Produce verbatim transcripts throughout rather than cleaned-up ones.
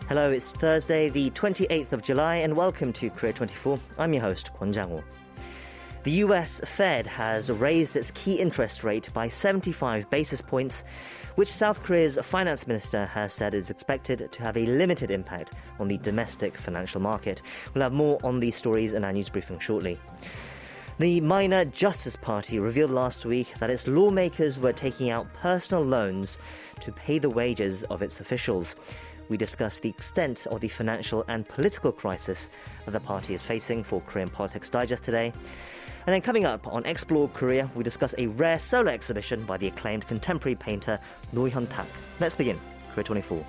Hello, it's Thursday, the twenty-eighth of July, and welcome to Korea twenty-four. I'm your host, Kwon Jang-woo. The U S Fed has raised its key interest rate by seventy-five basis points, which South Korea's finance minister has said is expected to have a limited impact on the domestic financial market. We'll have more on these stories in our news briefing shortly. The Minor Justice Party revealed last week that its lawmakers were taking out personal loans to pay the wages of its officials. We discuss the extent of the financial and political crisis that the party is facing for Korean Politics Digest today. And then coming up on Explore Korea, we discuss a rare solo exhibition by the acclaimed contemporary painter Roh Hyun-tak. Let's begin, Korea twenty-four.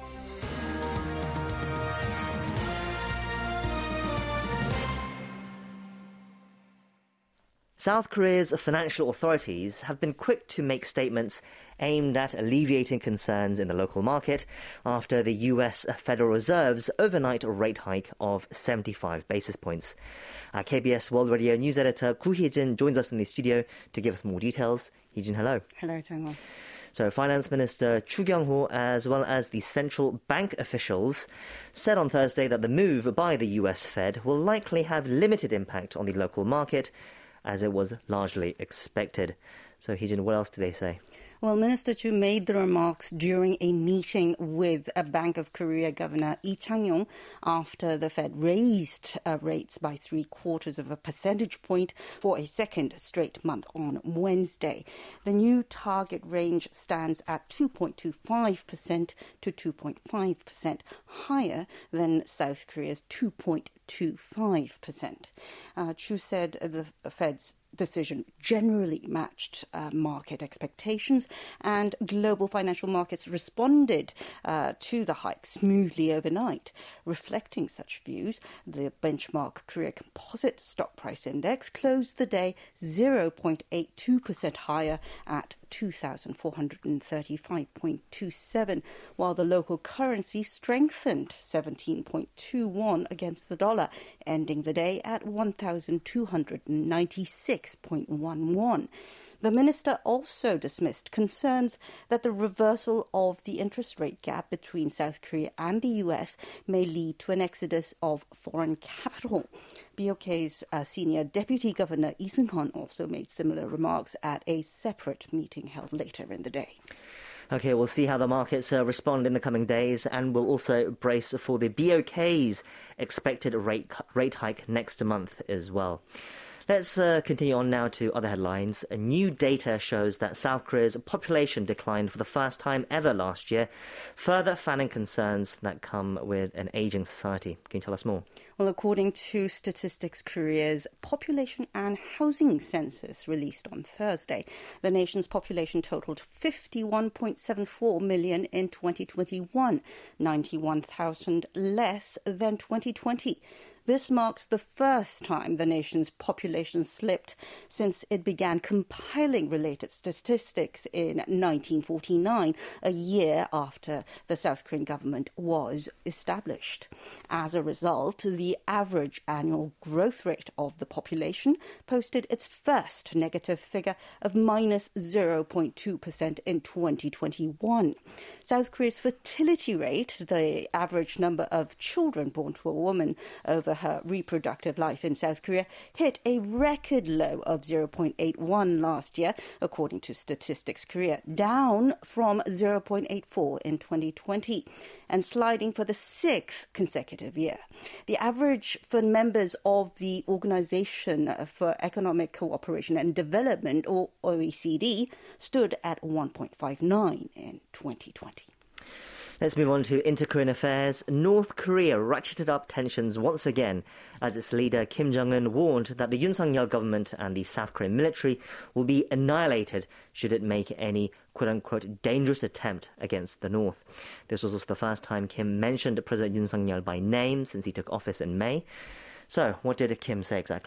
South Korea's financial authorities have been quick to make statements aimed at alleviating concerns in the local market after the U S Federal Reserve's overnight rate hike of seventy-five basis points. Our K B S World Radio news editor Koo Hee-jin joins us in the studio to give us more details. Hee-jin, hello. Hello, Jang-woo. So Finance Minister Chu Kyung-ho, as well as the central bank officials, said on Thursday that the move by the U S Fed will likely have limited impact on the local market, as it was largely expected. So, Hee-jin, what else did they say? Well, Minister Chu made the remarks during a meeting with a Bank of Korea Governor Lee Chang-yong after the Fed raised uh, rates by three quarters of a percentage point for a second straight month on Wednesday. The new target range stands at two point two five percent to two point five percent, higher than South Korea's two point two five percent. Uh, Chu said the Fed's decision generally matched uh, market expectations, and global financial markets responded uh, to the hike smoothly overnight. Reflecting such views, the benchmark Korea Composite Stock Price Index closed the day zero point eight two percent higher at two thousand four hundred thirty-five point two seven, while the local currency strengthened seventeen point two one against the dollar, ending the day at one thousand two hundred ninety-six point one one. The minister also dismissed concerns that the reversal of the interest rate gap between South Korea and the U S may lead to an exodus of foreign capital. B O K's uh, senior deputy governor Lee Seung-hun also made similar remarks at a separate meeting held later in the day. OK, we'll see how the markets uh, respond in the coming days, and we'll also brace for the B O K's expected rate, rate hike next month as well. Let's uh, continue on now to other headlines. A new data shows that South Korea's population declined for the first time ever last year, further fanning concerns that come with an ageing society. Can you tell us more? Well, according to Statistics Korea's population and housing census released on Thursday, the nation's population totaled fifty-one point seven four million in twenty twenty-one, ninety-one thousand less than twenty twenty. This marks the first time the nation's population slipped since it began compiling related statistics in nineteen forty-nine, a year after the South Korean government was established. As a result, the average annual growth rate of the population posted its first negative figure of minus zero point two percent in twenty twenty-one. South Korea's fertility rate, the average number of children born to a woman over her reproductive life in South Korea, hit a record low of zero point eight one last year, according to Statistics Korea, down from zero point eight four in twenty twenty, and sliding for the sixth consecutive year. The average for members of the Organization for Economic Cooperation and Development, or O E C D, stood at one point five nine in twenty twenty. Let's move on to inter-Korean affairs. North Korea ratcheted up tensions once again as its leader Kim Jong-un warned that the Yoon Suk-yeol government and the South Korean military will be annihilated should it make any quote-unquote dangerous attempt against the North. This was also the first time Kim mentioned President Yoon Suk-yeol by name since he took office in May. So, what did Kim say exactly?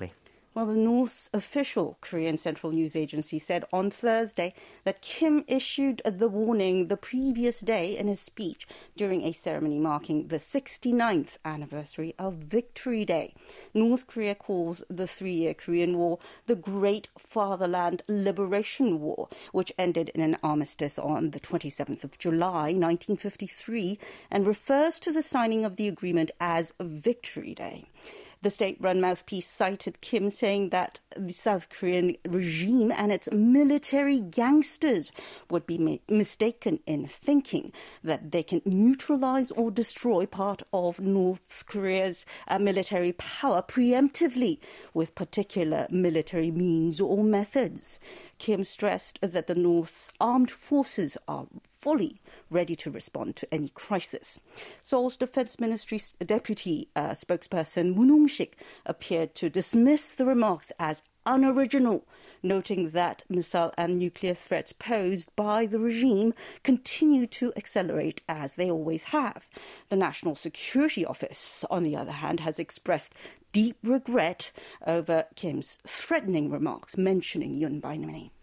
Well, the North's official Korean Central News Agency said on Thursday that Kim issued the warning the previous day in his speech during a ceremony marking the sixty-ninth anniversary of Victory Day. North Korea calls the three-year Korean War the Great Fatherland Liberation War, which ended in an armistice on the twenty-seventh of July, nineteen fifty-three, and refers to the signing of the agreement as Victory Day. The state-run mouthpiece cited Kim saying that the South Korean regime and its military gangsters would be mi- mistaken in thinking that they can neutralize or destroy part of North Korea's uh, military power preemptively with particular military means or methods. Kim stressed that the North's armed forces are fully ready to respond to any crisis. Seoul's Defense Ministry's deputy uh, spokesperson Moon Hong-sik appeared to dismiss the remarks as unoriginal, noting that missile and nuclear threats posed by the regime continue to accelerate as they always have. The National Security Office, on the other hand, has expressed deep regret over Kim's threatening remarks mentioning Yoon Bae-min.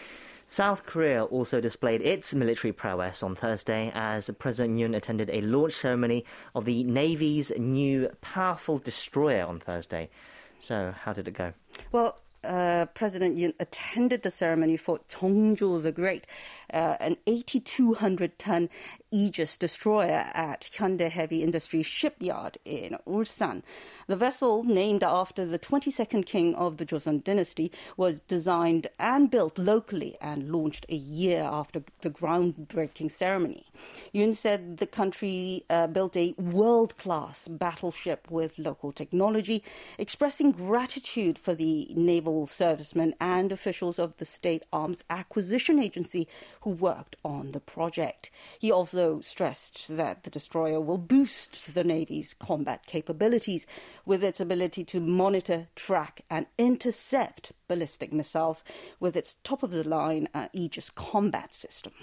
South Korea also displayed its military prowess on Thursday as President Yoon attended a launch ceremony of the Navy's new powerful destroyer on Thursday. So, how did it go? Well, Uh, President Yoon attended the ceremony for Cheongjo the Great, uh, an eighty-two hundred ton Aegis destroyer at Hyundai Heavy Industries shipyard in Ulsan. The vessel, named after the twenty-second king of the Joseon dynasty, was designed and built locally and launched a year after the groundbreaking ceremony. Yoon said the country uh, built a world-class battleship with local technology, expressing gratitude for the naval servicemen and officials of the State Arms Acquisition Agency who worked on the project. He also stressed that the destroyer will boost the Navy's combat capabilities with its ability to monitor, track, and intercept ballistic missiles with its top-of-the-line uh, Aegis combat system.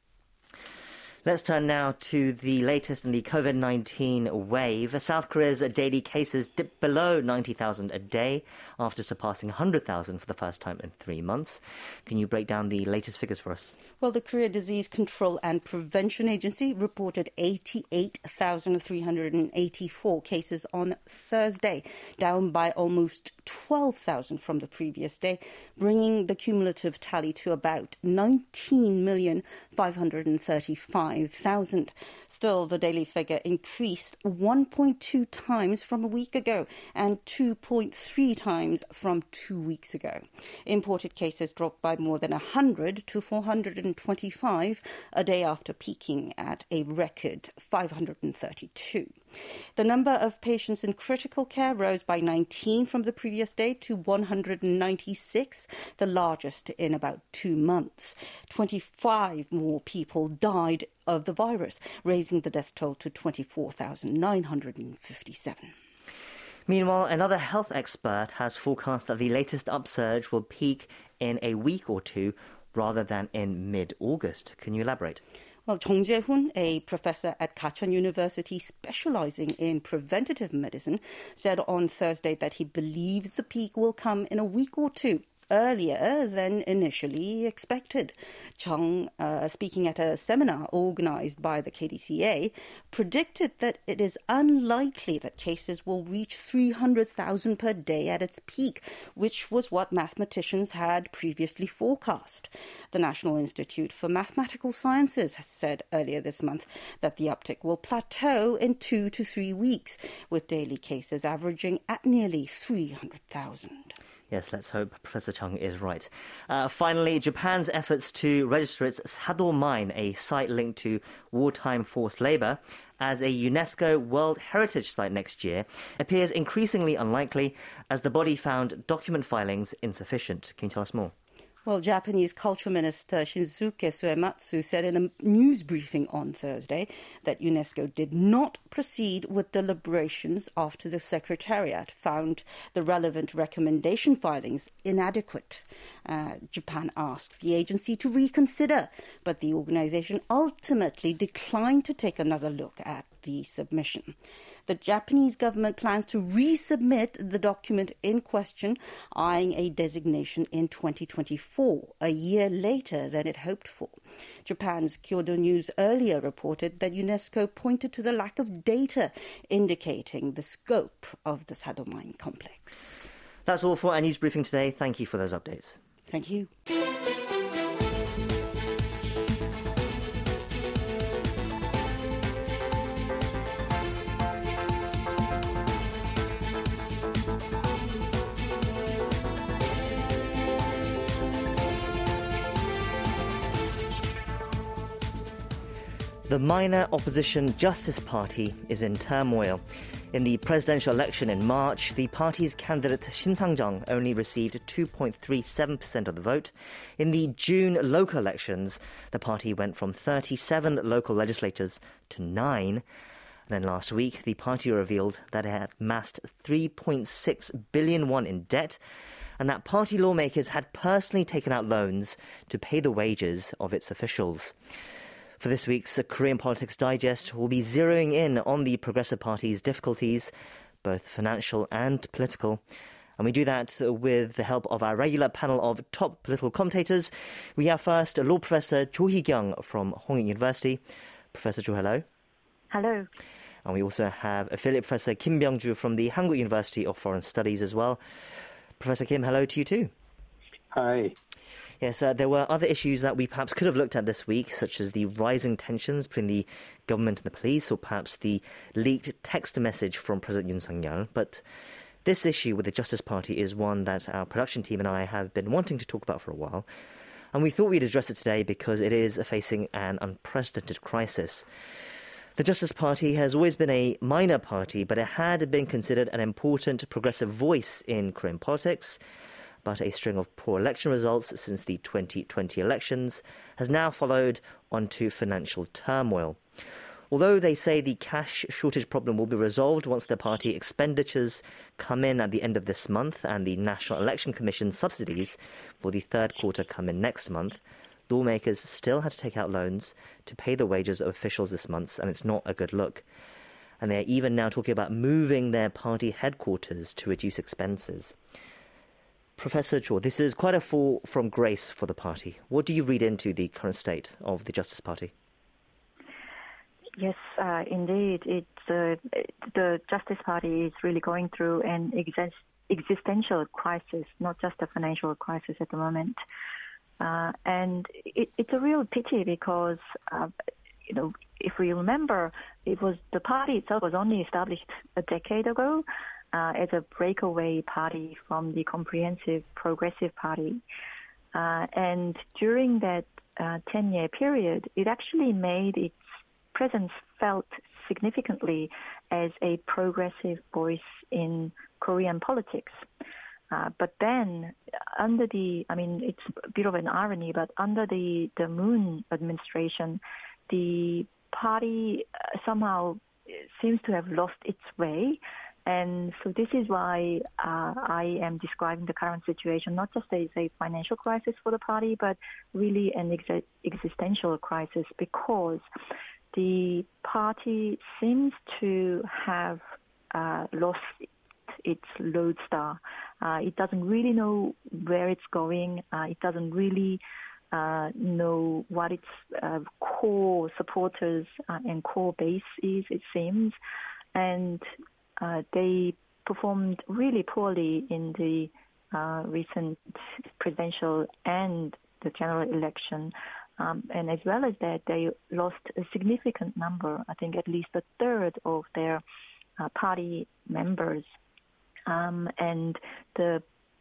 Let's turn now to the latest in the COVID nineteen wave. South Korea's daily cases dipped below ninety thousand a day after surpassing one hundred thousand for the first time in three months. Can you break down the latest figures for us? Well, the Korea Disease Control and Prevention Agency reported eighty-eight thousand three hundred eighty-four cases on Thursday, down by almost twelve thousand from the previous day, bringing the cumulative tally to about nineteen million five hundred thirty-five thousand. Still, the daily figure increased one point two times from a week ago and two point three times from two weeks ago. Imported cases dropped by more than one hundred to four hundred twenty-five a day after peaking at a record five hundred thirty-two. The number of patients in critical care rose by nineteen from the previous day to one hundred ninety-six, the largest in about two months. twenty-five more people died of the virus, raising the death toll to twenty-four thousand nine hundred fifty-seven. Meanwhile, another health expert has forecast that the latest upsurge will peak in a week or two rather than in mid-August. Can you elaborate? Well, Chung Jae-hoon, a professor at Gachon University specializing in preventative medicine, said on Thursday that he believes the peak will come in a week or two, earlier than initially expected. Chung, uh, speaking at a seminar organized by the K D C A, predicted that it is unlikely that cases will reach three hundred thousand per day at its peak, which was what mathematicians had previously forecast. The National Institute for Mathematical Sciences has said earlier this month that the uptick will plateau in two to three weeks, with daily cases averaging at nearly three hundred thousand. Yes, let's hope Professor Chung is right. Uh, finally, Japan's efforts to register its Sado mine, a site linked to wartime forced labour, as a UNESCO World Heritage Site next year appears increasingly unlikely as the body found document filings insufficient. Can you tell us more? Well, Japanese Culture Minister Shinsuke Suematsu said in a news briefing on Thursday that UNESCO did not proceed with deliberations after the Secretariat found the relevant recommendation filings inadequate. Uh, Japan asked the agency to reconsider, but the organization ultimately declined to take another look at the submission. The Japanese government plans to resubmit the document in question, eyeing a designation in twenty twenty-four, a year later than it hoped for. Japan's Kyodo News earlier reported that UNESCO pointed to the lack of data indicating the scope of the Sado mine complex. That's all for our news briefing today. Thank you for those updates. Thank you. The minor opposition Justice Party is in turmoil. In the presidential election in March, the party's candidate Shin Sang-jung only received two point three seven percent of the vote. In the June local elections, the party went from thirty-seven local legislatures to nine. And then last week, the party revealed that it had amassed three point six billion won in debt, and that party lawmakers had personally taken out loans to pay the wages of its officials. For this week's Korean Politics Digest, we'll be zeroing in on the Progressive Party's difficulties, both financial and political. And we do that with the help of our regular panel of top political commentators. We have first law professor Cho Hee-kyung from Hongik University. Professor Cho, hello. Hello. And we also have affiliate Professor Kim Byung-ju from the Hankuk University of Foreign Studies as well. Professor Kim, hello to you too. Hi. Yes, uh, there were other issues that we perhaps could have looked at this week, such as the rising tensions between the government and the police, or perhaps the leaked text message from President Yoon Suk-yeol. But this issue with the Justice Party is one that our production team and I have been wanting to talk about for a while. And we thought we'd address it today because it is facing an unprecedented crisis. The Justice Party has always been a minor party, but it had been considered an important progressive voice in Korean politics. But a string of poor election results since the twenty twenty elections has now followed onto financial turmoil. Although they say the cash shortage problem will be resolved once the party expenditures come in at the end of this month and the National Election Commission subsidies for the third quarter come in next month, lawmakers still had to take out loans to pay the wages of officials this month, and it's not a good look. And they're even now talking about moving their party headquarters to reduce expenses. Professor Cho, this is quite a fall from grace for the party. What do you read into the current state of the Justice Party? Yes, uh, indeed. It's, uh, the Justice Party is really going through an exist- existential crisis, not just a financial crisis at the moment. Uh, and it, it's a real pity because, uh, you know, if we remember, it was the party itself was only established a decade ago. Uh, as a breakaway party from the Comprehensive Progressive Party. Uh, and during that uh, ten-year period, it actually made its presence felt significantly as a progressive voice in Korean politics. Uh, but then, under the, I mean, it's a bit of an irony, but under the, the Moon administration, the party somehow seems to have lost its way. And so this is why uh, I am describing the current situation not just as a financial crisis for the party, but really an ex- existential crisis, because the party seems to have uh, lost its lodestar. Uh, it doesn't really know where it's going. Uh, it doesn't really uh, know what its uh, core supporters uh, and core base is, it seems. And Uh, they performed really poorly in the uh, recent presidential and the general election. Um, and as well as that, they lost a significant number, I think at least a third of their uh, party members. Um, and the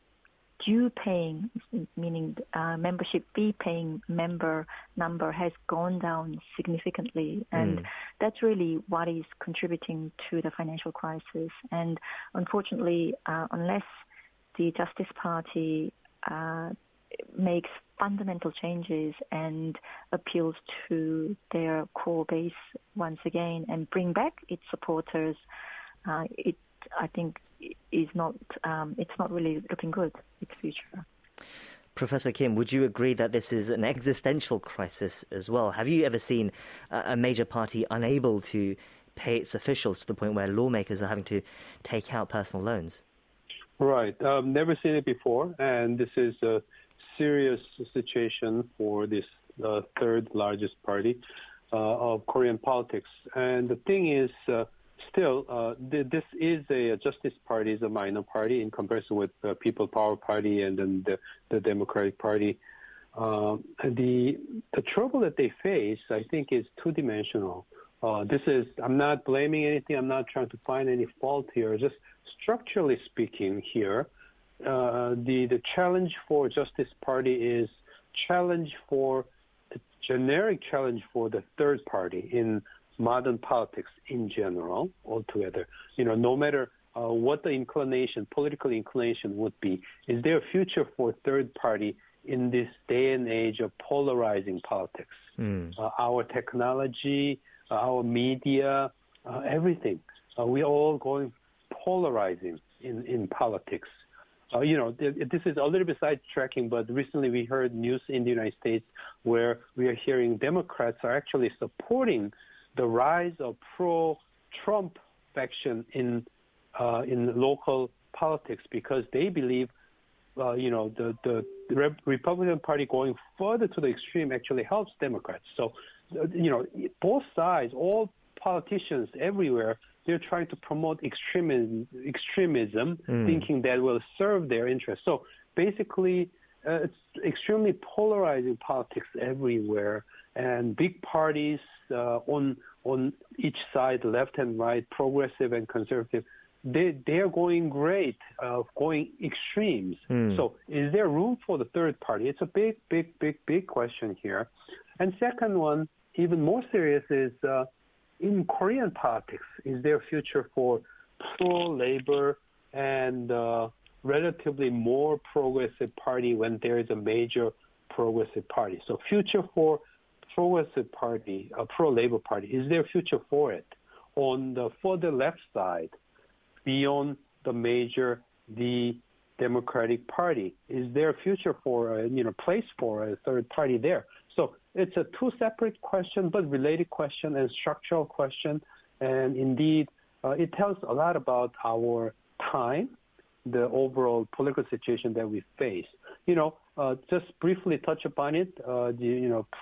due paying, meaning uh, membership fee paying member number has gone down significantly. And mm. that's really what is contributing to the financial crisis. And unfortunately, uh, unless the Justice Party uh, makes fundamental changes and appeals to their core base once again and bring back its supporters, uh, it, I think, is not, um, it's not really looking good, its future. Professor Kim, would you agree that this is an existential crisis as well? Have you ever seen a major party unable to pay its officials to the point where lawmakers are having to take out personal loans. Right. I've never seen it before, and this is a serious situation for this uh, third largest party uh, of Korean politics. And the thing is, uh, still, uh, th- this is a, a Justice Party is a minor party in comparison with the People Power Party and then the, the Democratic Party. Um, the the trouble that they face, I think, is two-dimensional. Uh, this is, I'm not blaming anything. I'm not trying to find any fault here. Just structurally speaking here, uh, the, the challenge for Justice Party is challenge for, the generic challenge for the third party in modern politics in general, altogether. You know, no matter uh, what the inclination, political inclination would be, is there a future for third party in this day and age of polarizing politics? Mm. Uh, our technology, our media, uh, everything. Uh, we're all going polarizing in, in politics. Uh, you know, th- this is a little bit sidetracking, but recently we heard news in the United States where we are hearing Democrats are actually supporting the rise of pro-Trump faction in uh, in local politics because they believe, uh, you know, the, the Re- Republican Party going further to the extreme actually helps Democrats. So, you know, both sides, all politicians everywhere, they're trying to promote extremism, extremism mm. thinking that will serve their interests. So basically, uh, it's extremely polarizing politics everywhere, and big parties uh, on on each side, left and right, progressive and conservative, they they are going great, uh, going extremes. Mm. So is there room for the third party? It's a big, big, big, big question here. And second one, even more serious, is uh, in Korean politics, is there a future for pro-labor and uh, relatively more progressive party when there is a major progressive party? So future for progressive party, a pro-labor party, is there a future for it? On the further left side, beyond the major, the Democratic Party, is there a future for a, you know, place for a third party there? So it's a two separate question, but related question and structural question. And indeed, uh, it tells a lot about our time, the overall political situation that we face. You know, uh, just briefly touch upon it, uh, the, you know,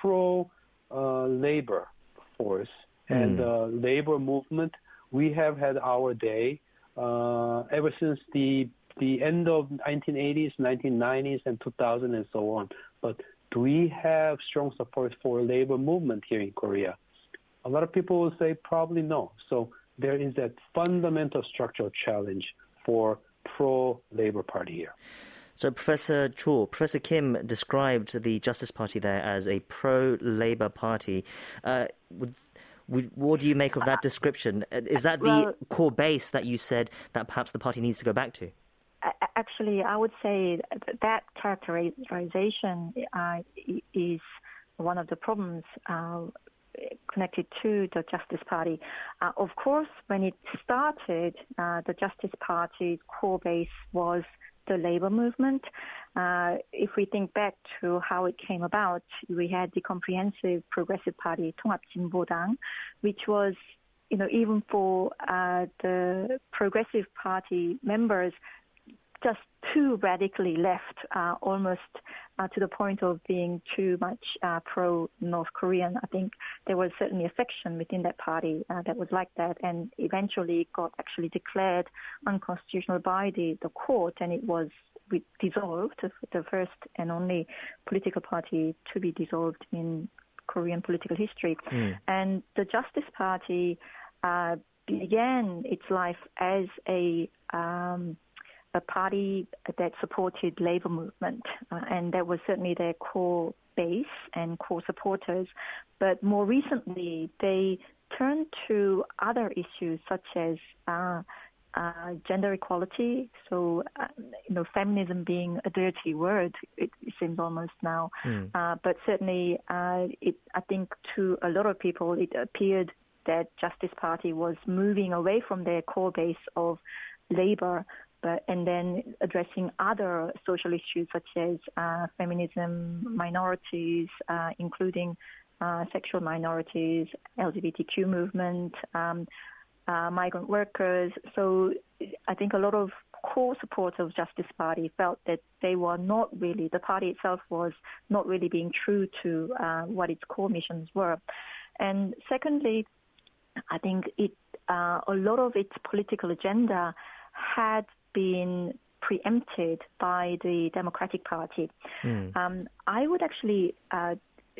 pro-labor uh, force mm. and uh, labor movement, we have had our day uh, ever since the the end of nineteen eighties, nineteen nineties, and two thousand, and so on. But do we have strong support for labor movement here in Korea? A lot of people will say probably no. So there is that fundamental structural challenge for pro-labor party here. So Professor Cho, Professor Kim described the Justice Party there as a pro-labor party. Uh, would, would, what do you make of that description? Is that the well, core base that you said that perhaps the party needs to go back to? Actually, I would say that characterization uh, is one of the problems uh, connected to the Justice Party. Uh, of course, when it started, uh, the Justice Party's core base was the labor movement. Uh, if we think back to how it came about, we had the Comprehensive Progressive Party, 통합진보당, which was, you know, even for uh, the Progressive Party members, just too radically left, uh, almost uh, to the point of being too much uh, pro-North Korean. I think there was certainly a faction within that party uh, that was like that, and eventually got actually declared unconstitutional by the, the court, and it was dissolved, the first and only political party to be dissolved in Korean political history. Mm. And the Justice Party uh, began its life as a um, a party that supported labor movement, uh, and that was certainly their core base and core supporters. But more recently, they turned to other issues such as uh, uh, gender equality. So, uh, you know, feminism being a dirty word, it, it seems almost now. Mm. Uh, but certainly, uh, it, I think to a lot of people, it appeared that Justice Party was moving away from their core base of labor, but and then addressing other social issues such as uh, feminism, minorities, uh, including uh, sexual minorities, L G B T Q movement, um, uh, migrant workers. So I think a lot of core supporters of Justice Party felt that they were not really, the party itself was not really being true to uh, what its core missions were. And secondly, I think it uh, a lot of its political agenda had been preempted by the Democratic Party. Mm. Um, I would actually uh,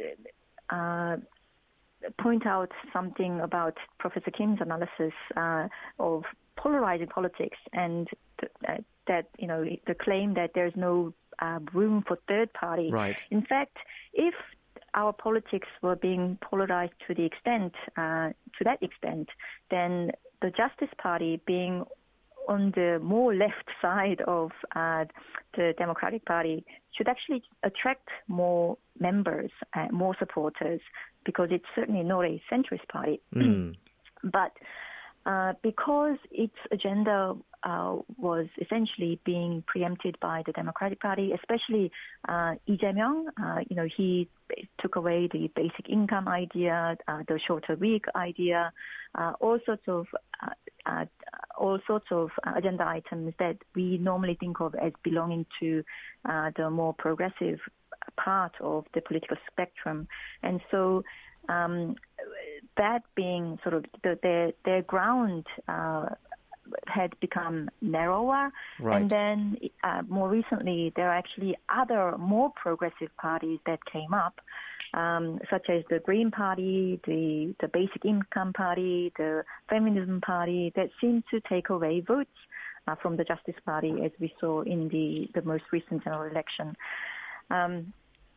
uh, point out something about Professor Kim's analysis uh, of polarizing politics and th- uh, that, you know, the claim that there's no uh, room for third party. Right. In fact, if our politics were being polarized to the extent, uh, to that extent, then the Justice Party being on the more left side of uh, the Democratic Party should actually attract more members, uh, more supporters, because it's certainly not a centrist party. Mm. But uh, because its agenda uh, was essentially being preempted by the Democratic Party, especially uh, Lee Jae-myung, uh, you know, he took away the basic income idea, uh, the shorter week idea, uh, all sorts of uh, uh, all sorts of agenda items that we normally think of as belonging to uh, the more progressive part of the political spectrum. And so um, that being sort of the, their, their ground uh, had become narrower. Right. And then uh, more recently, there are actually other more progressive parties that came up, um, such as the Green Party, the, the Basic Income Party, the Feminism Party, that seem to take away votes uh, from the Justice Party, as we saw in the, the most recent general election. Um,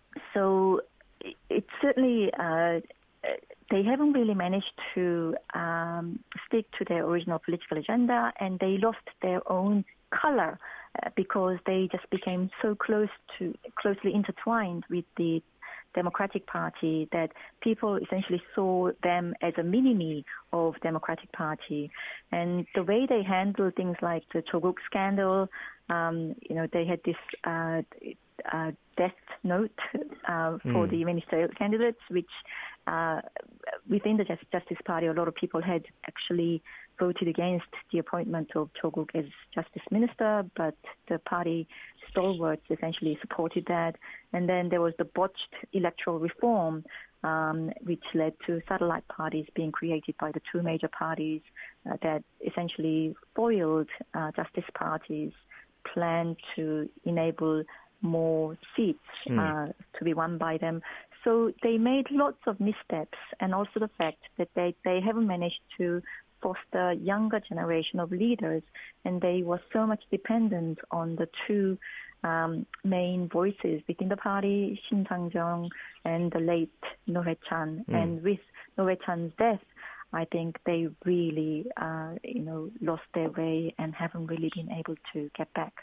so it, it's certainly... Uh, they haven't really managed to um, stick to their original political agenda, and they lost their own color uh, because they just became so close to, closely intertwined with the Democratic Party that people essentially saw them as a mini-me of Democratic Party. And the way they handled things like the Choguk scandal, um, you know, they had this uh, uh, death note uh, for mm. the ministerial candidates, which uh, within the Justice Party, a lot of people had actually voted against the appointment of Choguk as Justice Minister, but the party stalwarts essentially supported that. And then there was the botched electoral reform, um, which led to satellite parties being created by the two major parties uh, that essentially foiled uh, Justice Party's plan to enable more seats mm. uh, to be won by them. So they made lots of missteps, and also the fact that they, they haven't managed to foster younger generation of leaders, and they were so much dependent on the two um, main voices within the party, Shin Sang-jung and the late Noh Hae-chan. Mm. And with Noh Hae-chan's death, I think they really, uh, you know, lost their way and haven't really been able to get back.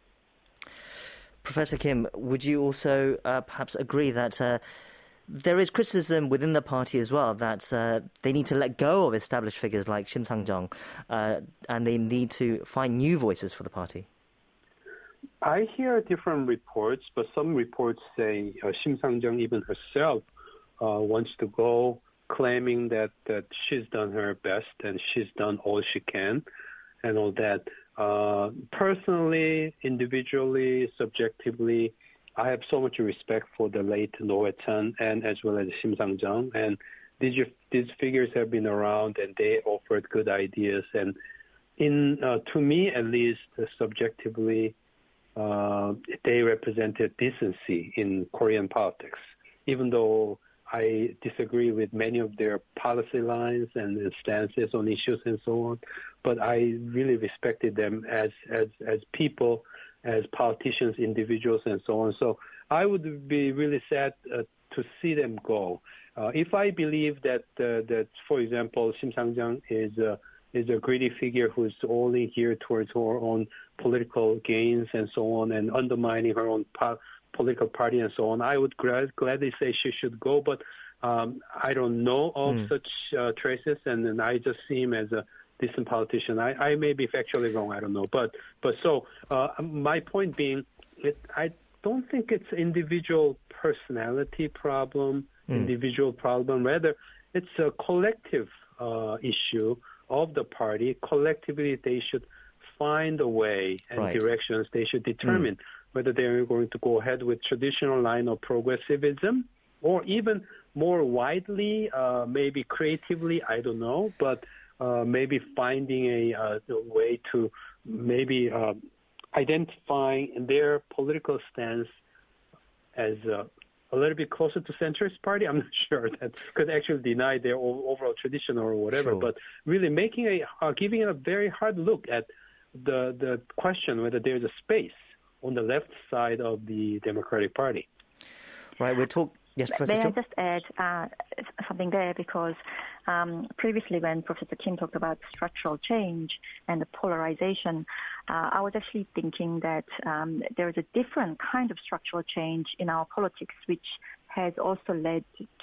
Professor Kim, would you also uh, perhaps agree that uh, there is criticism within the party as well that uh, they need to let go of established figures like Shin Sang-jung uh, and they need to find new voices for the party? I hear different reports, but some reports say uh, Shin Sang-jung even herself uh, wants to go, claiming that, that she's done her best and she's done all she can and all that. Uh, personally, individually, subjectively, I have so much respect for the late Noh Hae-chan and as well as Shin Sang-jung. And these these figures have been around and they offered good ideas. And in uh, to me, at least, uh, subjectively, uh, they represented decency in Korean politics, even though I disagree with many of their policy lines and stances on issues and so on. But I really respected them as, as, as people, as politicians, individuals, and so on. So I would be really sad uh, to see them go. Uh, if I believe that, uh, that for example, Shin Sang-jung is a, is a greedy figure who's only geared towards her own political gains and so on, and undermining her own po- political party and so on, I would glad, gladly say she should go. But um, I don't know of mm. such uh, traces, and, and I just see him as a decent politician. I, I may be factually wrong, I don't know. But but so uh, my point being, it, I don't think it's individual personality problem mm. individual problem. Rather, it's a collective uh, issue of the party. Collectively, they should find a way and right. directions. They should determine mm. whether they're going to go ahead with traditional line of progressivism or even more widely, uh, maybe creatively, I don't know, but uh, maybe finding a, uh, a way to maybe uh, identifying their political stance as uh, a little bit closer to centrist party. I'm not sure that could actually deny their overall tradition or whatever, sure. but really making a, uh, giving a very hard look at the, the question whether there's a space on the left side of the Democratic Party. Right, we're talking... Yes, Professor May Cho? I just add uh, something there, because um, previously when Professor Kim talked about structural change and the polarization, uh, I was actually thinking that um, there is a different kind of structural change in our politics, which has also led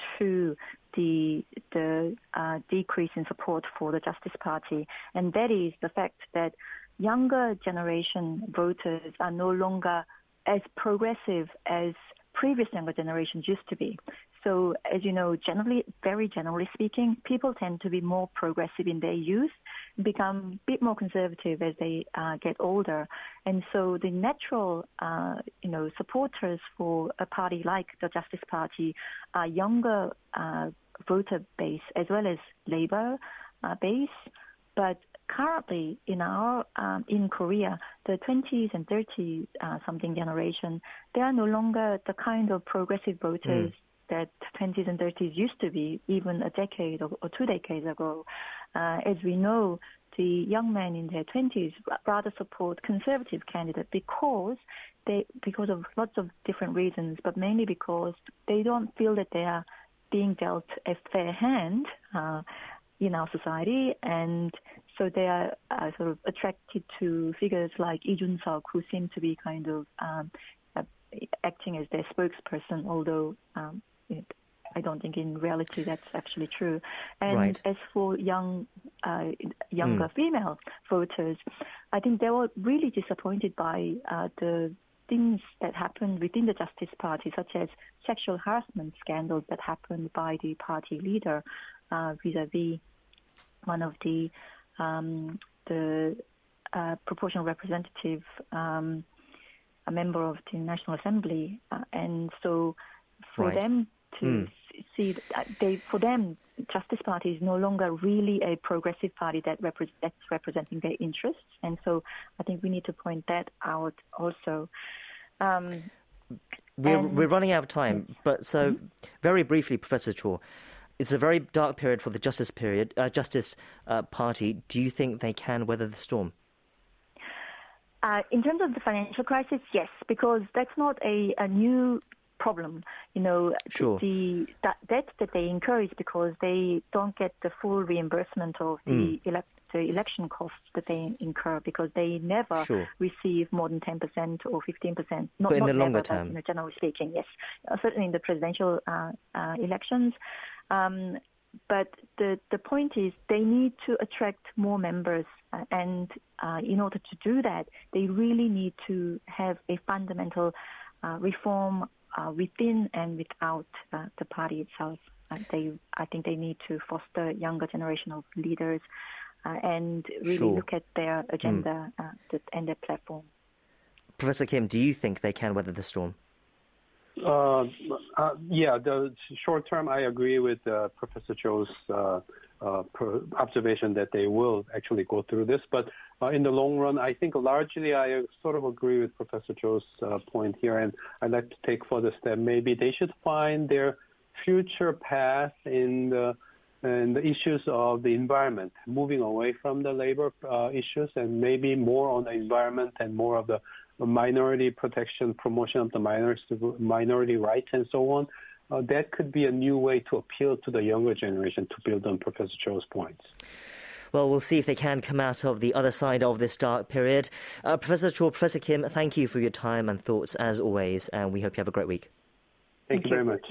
to the the uh, decrease in support for the Justice Party, and that is the fact that younger generation voters are no longer as progressive as previous younger generations used to be. So, as you know, generally, very generally speaking, people tend to be more progressive in their youth, become a bit more conservative as they uh, get older. And so the natural, uh, you know, supporters for a party like the Justice Party are younger uh, voter base as well as labor uh, base. But currently, in our um, in Korea, the twenties and thirties uh, something generation, they are no longer the kind of progressive voters mm. that twenties and thirties used to be, even a decade or, or two decades ago. Uh, as we know, the young men in their twenties rather support conservative candidates because they because of lots of different reasons, but mainly because they don't feel that they are being dealt a fair hand uh, in our society, and so they are uh, sort of attracted to figures like Lee Jun-seok, who seem to be kind of um, uh, acting as their spokesperson, although um, it, I don't think in reality that's actually true. And right. as for young, uh, younger mm. female voters, I think they were really disappointed by uh, the things that happened within the Justice Party, such as sexual harassment scandals that happened by the party leader uh, vis-a-vis one of the um, the uh, proportional representative, um, a member of the National Assembly, uh, and so for right. them to mm. see, uh, they for them, Justice Party is no longer really a progressive party that repre- that's representing their interests, and so I think we need to point that out also. Um, we're and, we're running out of time, but so mm-hmm. very briefly, Professor Cho. It's a very dark period for the Justice period, uh, Justice uh, Party. Do you think they can weather the storm? Uh, in terms of the financial crisis, yes, because that's not a, a new problem. You know, sure. the, the debt that they incur is because they don't get the full reimbursement of the, mm. elect, the election costs that they incur, because they never sure. receive more than ten percent or fifteen percent. Not, but in not the never, longer but, term? you know, generally speaking, yes. Uh, certainly in the presidential uh, uh, elections. Um, but the, the point is they need to attract more members, uh, and uh, in order to do that, they really need to have a fundamental uh, reform uh, within and without uh, the party itself. Uh, they, I think they need to foster younger generation of leaders uh, and really sure. look at their agenda mm. uh, and their platform. Professor Kim, do you think they can weather the storm? Uh, uh, yeah, the short term, I agree with uh, Professor Cho's uh, uh, observation that they will actually go through this. But uh, in the long run, I think largely I sort of agree with Professor Cho's uh, point here. And I'd like to take further step. Maybe they should find their future path in the, in the issues of the environment, moving away from the labor uh, issues and maybe more on the environment and more of the minority protection, promotion of the minority, minority rights, and so on. Uh, that could be a new way to appeal to the younger generation, to build on Professor Cho's points. Well, we'll see if they can come out of the other side of this dark period. Uh, Professor Cho, Professor Kim, thank you for your time and thoughts as always, and we hope you have a great week. Thank, thank you very much.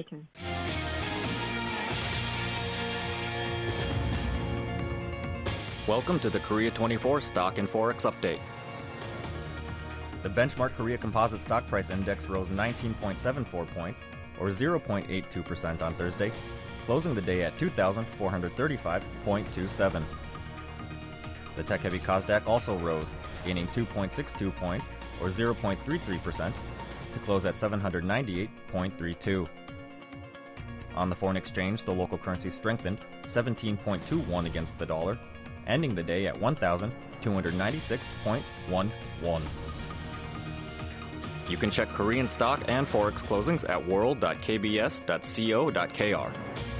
Welcome to the Korea twenty-four Stock and Forex Update. The benchmark Korea Composite Stock Price Index rose nineteen point seven four points, or zero point eight two percent on Thursday, closing the day at two thousand four hundred thirty-five point two seven. The tech-heavy Kosdaq also rose, gaining two point six two points, or zero point three three percent, to close at seven hundred ninety-eight point three two. On the foreign exchange, the local currency strengthened seventeen point two one against the dollar, ending the day at one thousand two hundred ninety-six point one one. You can check Korean stock and forex closings at world dot k b s dot co dot k r.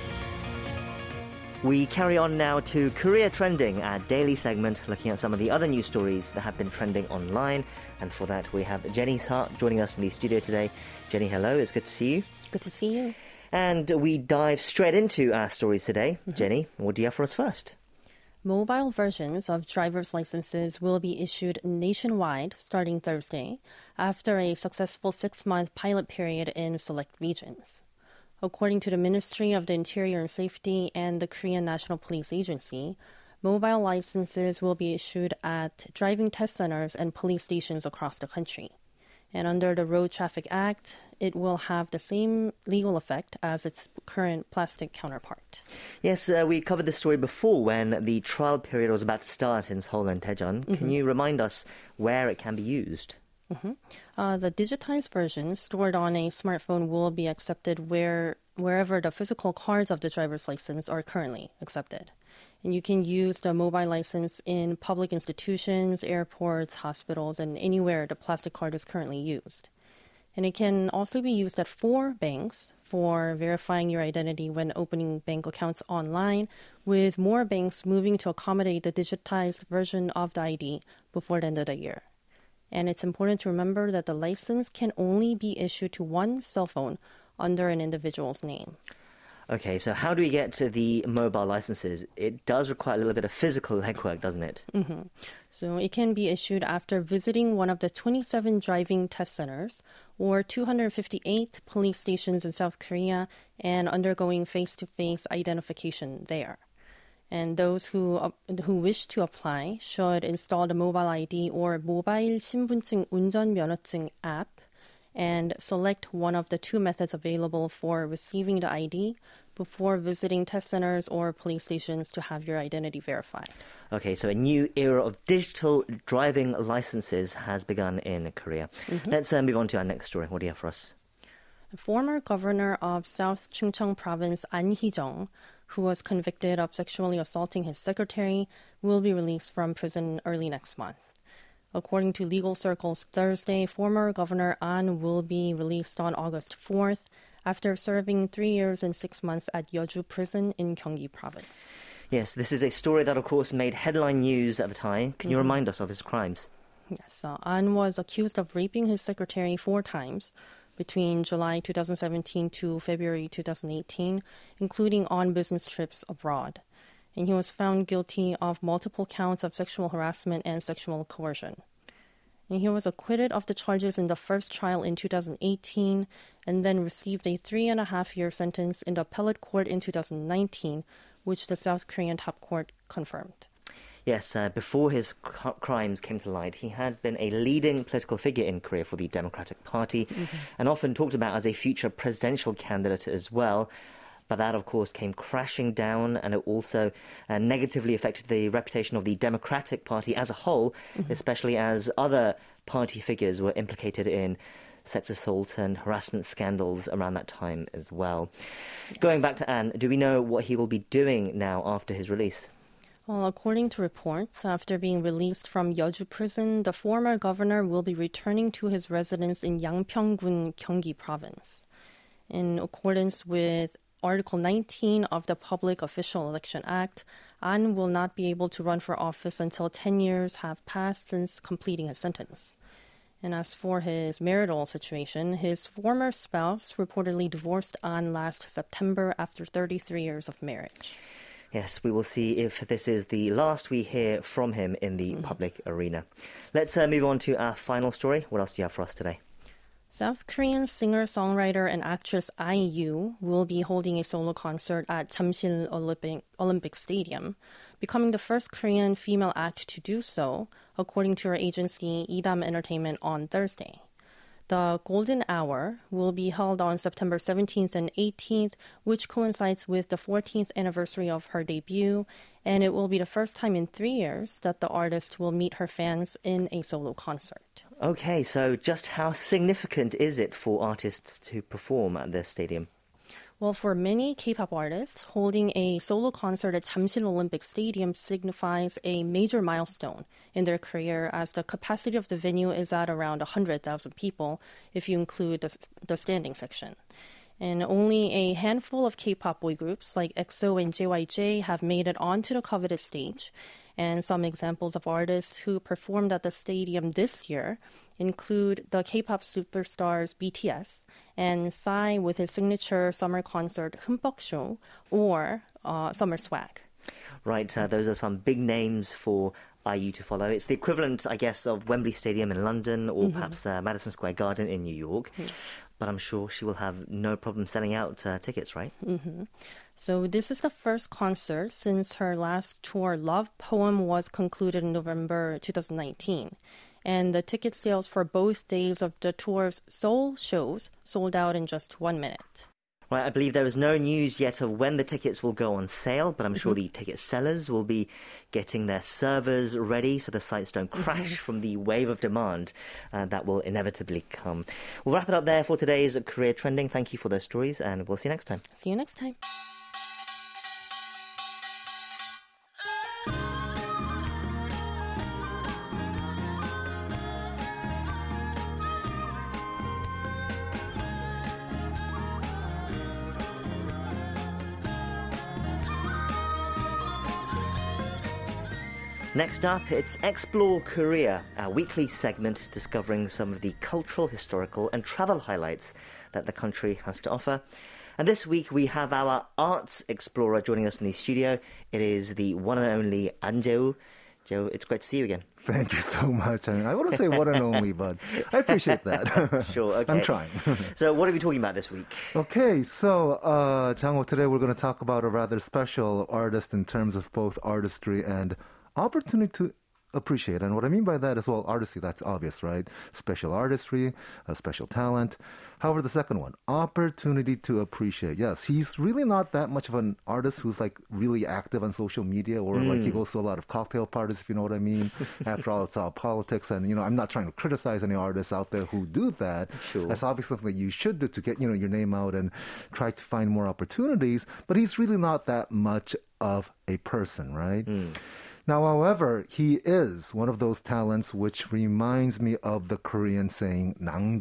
We carry on now to Korea Trending, our daily segment looking at some of the other news stories that have been trending online. And for that, we have Jenny Hart joining us in the studio today. Jenny, hello. It's good to see you. Good to see you. And we dive straight into our stories today. Mm-hmm. Jenny, what do you have for us first? Mobile versions of driver's licenses will be issued nationwide starting Thursday after a successful six-month pilot period in select regions. According to the Ministry of the Interior and Safety and the Korean National Police Agency, mobile licenses will be issued at driving test centers and police stations across the country. And under the Road Traffic Act, it will have the same legal effect as its current plastic counterpart. Yes, uh, we covered this story before when the trial period was about to start in Seoul and Daejeon. Mm-hmm. Can you remind us where it can be used? Mm-hmm. Uh, the digitized version stored on a smartphone will be accepted where wherever the physical cards of the driver's license are currently accepted. And you can use the mobile license in public institutions, airports, hospitals, and anywhere the plastic card is currently used. And it can also be used at four banks for verifying your identity when opening bank accounts online, with more banks moving to accommodate the digitized version of the I D before the end of the year. And it's important to remember that the license can only be issued to one cell phone under an individual's name. Okay, so how do we get to the mobile licenses? It does require a little bit of physical legwork, doesn't it? Mm-hmm. So it can be issued after visiting one of the twenty-seven driving test centers or two hundred fifty-eight police stations in South Korea and undergoing face-to-face identification there. And those who uh, who wish to apply should install the mobile I D or 모바일 신분증 운전면허증 app and select one of the two methods available for receiving the I D before visiting test centers or police stations to have your identity verified. Okay, so a new era of digital driving licenses has begun in Korea. Mm-hmm. Let's uh, move on to our next story. What do you have for us? The former governor of South Chungcheong Province, An Hee-jung, who was convicted of sexually assaulting his secretary, will be released from prison early next month. According to legal circles Thursday, former Governor An will be released on August fourth after serving three years and six months at Yeoju Prison in Gyeonggi Province. Yes, this is a story that, of course, made headline news at the time. Can you mm-hmm. remind us of his crimes? Yes, uh, An was accused of raping his secretary four times between July twenty seventeen to February twenty eighteen, including on business trips abroad. And he was found guilty of multiple counts of sexual harassment and sexual coercion. And he was acquitted of the charges in the first trial in two thousand eighteen and then received a three and a half year sentence in the appellate court in two thousand nineteen, which the South Korean top court confirmed. Yes, uh, before his c- crimes came to light, he had been a leading political figure in Korea for the Democratic Party mm-hmm. and often talked about as a future presidential candidate as well. But that, of course, came crashing down, and it also uh, negatively affected the reputation of the Democratic Party as a whole, mm-hmm. especially as other party figures were implicated in sex assault and harassment scandals around that time as well. Yes. Going back to An, do we know what he will be doing now after his release? Well, according to reports, after being released from Yeoju Prison, the former governor will be returning to his residence in Yangpyeong-gun, Gyeonggi Province. In accordance with Article nineteen of the Public Official Election Act, An will not be able to run for office until ten years have passed since completing his sentence. And as for his marital situation, his former spouse reportedly divorced An last September after thirty-three years of marriage. Yes, we will see if this is the last we hear from him in the mm-hmm. public arena. Let's uh, move on to our final story. What else do you have for us today? South Korean singer-songwriter and actress I U will be holding a solo concert at Jamsil Olympic, Olympic Stadium, becoming the first Korean female act to do so, according to her agency Edam Entertainment on Thursday. The Golden Hour will be held on September seventeenth and eighteenth, which coincides with the fourteenth anniversary of her debut, and it will be the first time in three years that the artist will meet her fans in a solo concert. Okay, so just how significant is it for artists to perform at the stadium? Well, for many K-pop artists, holding a solo concert at Jamsil Olympic Stadium signifies a major milestone in their career, as the capacity of the venue is at around one hundred thousand people if you include the, the standing section. And only a handful of K-pop boy groups like EXO and J Y J have made it onto the coveted stage. And some examples of artists who performed at the stadium this year include the K-pop superstars B T S and Psy with his signature summer concert 흠뻑 Show or uh, Summer Swag. Right, uh, those are some big names for I U to follow. It's the equivalent, I guess, of Wembley Stadium in London or mm-hmm. perhaps uh, Madison Square Garden in New York. Mm-hmm. But I'm sure she will have no problem selling out uh, tickets, right? Mm-hmm. So this is the first concert since her last tour, Love Poem, was concluded in November twenty nineteen. And the ticket sales for both days of the tour's Seoul shows sold out in just one minute. Right, I believe there is no news yet of when the tickets will go on sale, but I'm sure the ticket sellers will be getting their servers ready so the sites don't crash from the wave of demand uh, that will inevitably come. We'll wrap it up there for today's Korea Trending. Thank you for those stories, and we'll see you next time. See you next time. Next up, it's Explore Korea, our weekly segment discovering some of the cultural, historical and travel highlights that the country has to offer. And this week we have our arts explorer joining us in the studio. It is the one and only An Jae-woo. Joe, it's great to see you again. Thank you so much. I mean, I want to say one and only, but I appreciate that. Sure, okay. I'm trying. So what are we talking about this week? Okay, so, uh, Jang-woo, today we're going to talk about a rather special artist in terms of both artistry and opportunity to appreciate. And what I mean by that is, well, artistry, that's obvious, right? Special artistry, a special talent. However, the second one, opportunity to appreciate. Yes, he's really not that much of an artist who's like really active on social media or mm. like he goes to a lot of cocktail parties, if you know what I mean. After all, it's all politics. And, you know, I'm not trying to criticize any artists out there who do that. Sure. That's obviously something that you should do to get, you know, your name out and try to find more opportunities. But he's really not that much of a person, right? Mm. Now, however, he is one of those talents which reminds me of the Korean saying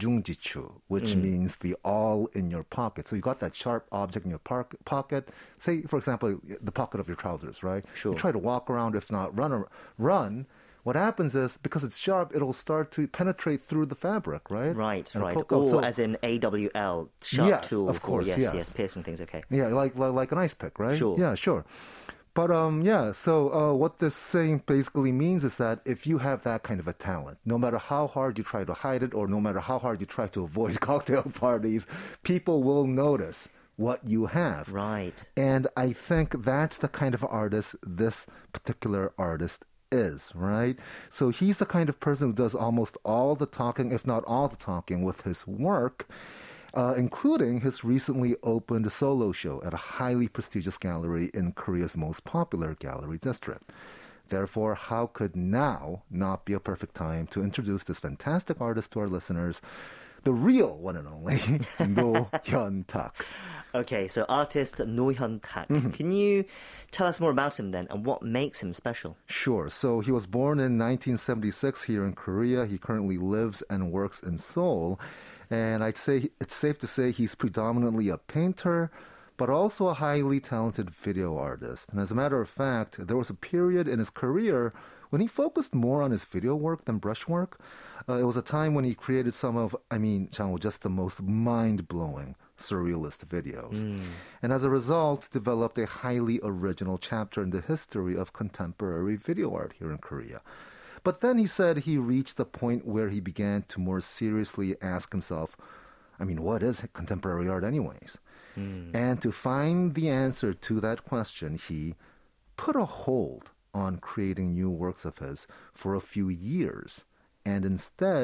낭중지추, which mm. means the all in your pocket. So you got that sharp object in your par- pocket. Say, for example, the pocket of your trousers, right? Sure. You try to walk around, if not run. Or, run. What happens is, because it's sharp, it'll start to penetrate through the fabric, right? Right, and right. Or so, as in A W L, sharp yes, tool. of course, for, yes, yes. yes, piercing things, okay. Yeah, like, like like an ice pick, right? Sure. Yeah, sure. But um, yeah, so uh, what this saying basically means is that if you have that kind of a talent, no matter how hard you try to hide it or no matter how hard you try to avoid cocktail parties, people will notice what you have. Right. And I think that's the kind of artist this particular artist is, right? So he's the kind of person who does almost all the talking, if not all the talking, with his work. Uh, including his recently opened solo show at a highly prestigious gallery in Korea's most popular gallery district. Therefore, how could now not be a perfect time to introduce this fantastic artist to our listeners, the real one and only No Hyun-tak. Okay, so artist No Hyun-tak. Mm-hmm. Can you tell us more about him then, and what makes him special? Sure. So he was born in nineteen seventy-six here in Korea. He currently lives and works in Seoul. And I'd say it's safe to say he's predominantly a painter, but also a highly talented video artist. And as a matter of fact, there was a period in his career when he focused more on his video work than brushwork. Uh, it was a time when he created some of, I mean, Jang-woo, just the most mind-blowing surrealist videos. Mm. And as a result, developed a highly original chapter in the history of contemporary video art here in Korea. But then he said he reached the point where he began to more seriously ask himself, I mean, what is contemporary art anyways? Mm. And to find the answer to that question, he put a hold on creating new works of his for a few years and instead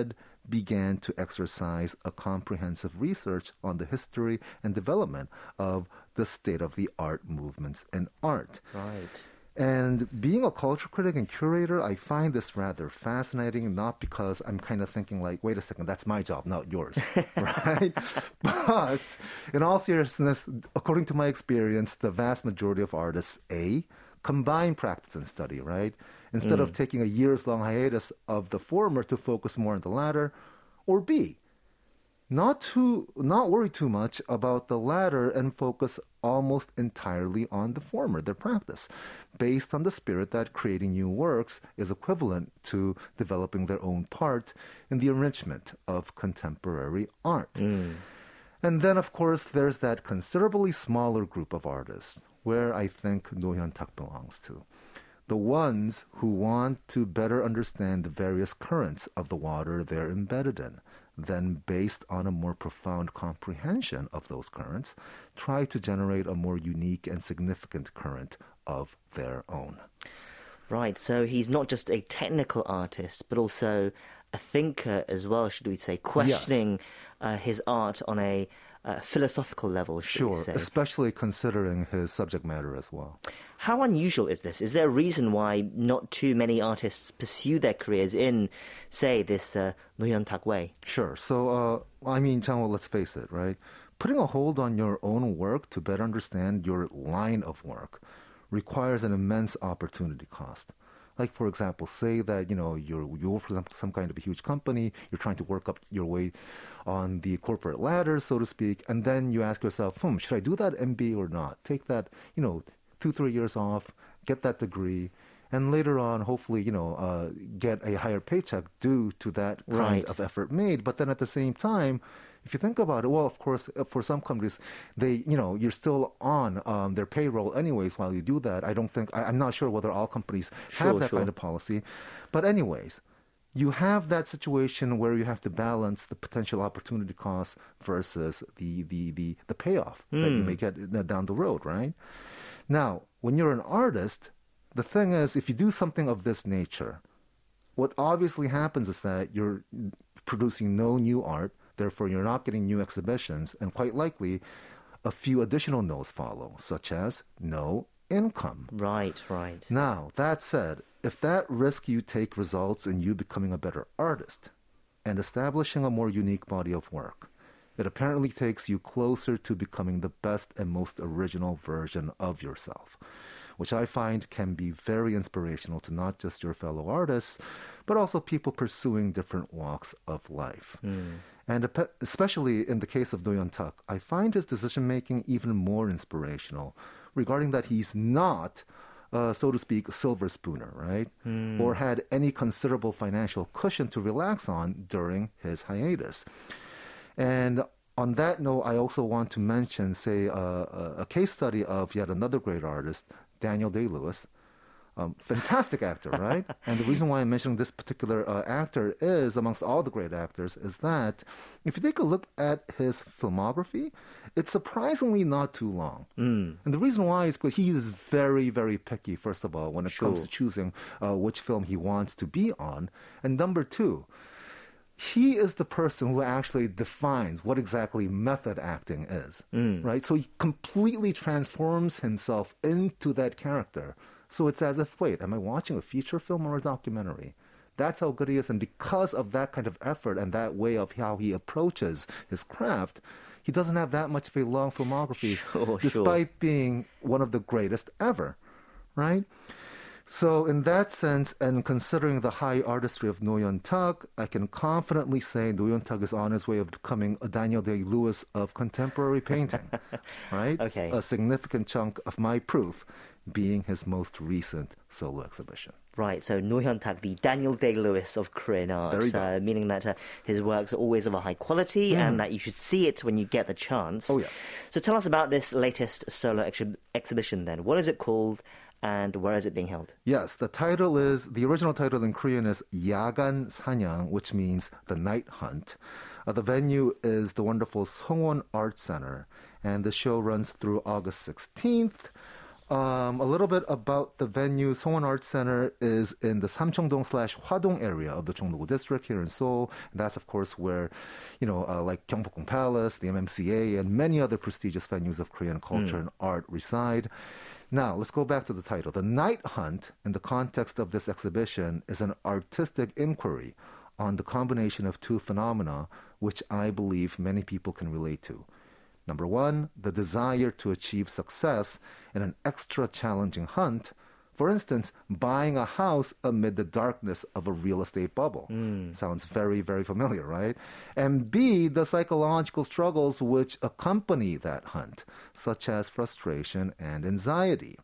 began to exercise a comprehensive research on the history and development of the state-of-the-art movements in art. Right. And being a culture critic and curator, I find this rather fascinating, not because I'm kind of thinking like, wait a second, that's my job, not yours, right? But in all seriousness, according to my experience, the vast majority of artists, A, combine practice and study, right? Instead mm. of taking a years-long hiatus of the former to focus more on the latter, or B, not to not worry too much about the latter and focus almost entirely on the former, their practice, based on the spirit that creating new works is equivalent to developing their own part in the enrichment of contemporary art. Mm. And then, of course, there's that considerably smaller group of artists where I think Noh Hyun-tak belongs to. The ones who want to better understand the various currents of the water they're embedded in, then based on a more profound comprehension of those currents, try to generate a more unique and significant current of their own. Right, so he's not just a technical artist, but also a thinker as well, should we say, questioning yes. uh, his art on a uh, philosophical level, should sure, we say. Especially considering his subject matter as well. How unusual is this? Is there a reason why not too many artists pursue their careers in, say, this uh, Noh Hyun-tak way? Sure. So, uh, I mean, Chang-woo, let's face it, right? Putting a hold on your own work to better understand your line of work requires an immense opportunity cost. Like, for example, say that, you know, you're, you work for some kind of a huge company, you're trying to work up your way on the corporate ladder, so to speak, and then you ask yourself, hmm, should I do that M B A or not? Take that, you know, two, three years off, get that degree, and later on, hopefully, you know, uh, get a higher paycheck due to that kind right. of effort made. But then at the same time, if you think about it, well, of course, for some companies, they, you know, you're still on um, their payroll anyways while you do that. I don't think, I, I'm not sure whether all companies sure, have that sure. kind of policy. But anyways, you have that situation where you have to balance the potential opportunity cost versus the, the, the, the payoff mm. that you may get down the road, right? Now, when you're an artist, the thing is, if you do something of this nature, what obviously happens is that you're producing no new art, therefore you're not getting new exhibitions, and quite likely a few additional no's follow, such as no income. Right, right. Now, that said, if that risk you take results in you becoming a better artist and establishing a more unique body of work, it apparently takes you closer to becoming the best and most original version of yourself, which I find can be very inspirational to not just your fellow artists, but also people pursuing different walks of life. Mm. And especially in the case of Noh Hyun-tak, I find his decision-making even more inspirational regarding that he's not, uh, so to speak, a silver spooner, right? Mm. Or had any considerable financial cushion to relax on during his hiatus. And on that note, I also want to mention, say, uh, a case study of yet another great artist, Daniel Day-Lewis. Um, fantastic actor, right? And the reason why I'm mentioning this particular uh, actor is, amongst all the great actors, is that if you take a look at his filmography, it's surprisingly not too long. Mm. And the reason why is because he is very, very picky, first of all, when it sure. comes to choosing uh, which film he wants to be on. And number two, he is the person who actually defines what exactly method acting is, mm. right? So he completely transforms himself into that character. So it's as if, wait, am I watching a feature film or a documentary? That's how good he is. And because of that kind of effort and that way of how he approaches his craft, he doesn't have that much of a long filmography, sure, despite sure. being one of the greatest ever, right? So in that sense, and considering the high artistry of Noh Hyun-tak, I can confidently say Noh Hyun-tak is on his way of becoming a Daniel Day-Lewis of contemporary painting, right? Okay. A significant chunk of my proof being his most recent solo exhibition. Right, so Noh Hyun-tak, the Daniel Day-Lewis of Korean art, uh, meaning that uh, his works are always of a high quality mm. and that you should see it when you get the chance. Oh, yes. So tell us about this latest solo ex- exhibition then. What is it called and where is it being held? Yes, the title is, the original title in Korean is 야간 사냥, which means the night hunt. Uh, the venue is the wonderful Songwon Art Center, and the show runs through August sixteenth. um, a little bit about the venue. Songwon Arts Center is in the Samcheongdong slash Hwadong area of the Cheongdo-gu district here in Seoul. And that's, of course, where, you know, uh, like Gyeongbokgung Palace, the M M C A, and many other prestigious venues of Korean culture mm. and art reside. Now, let's go back to the title. The Night Hunt, in the context of this exhibition, is an artistic inquiry on the combination of two phenomena which I believe many people can relate to. Number one, the desire to achieve success in an extra challenging hunt. For instance, buying a house amid the darkness of a real estate bubble. Mm. Sounds very, very familiar, right? And B, the psychological struggles which accompany that hunt, such as frustration and anxiety.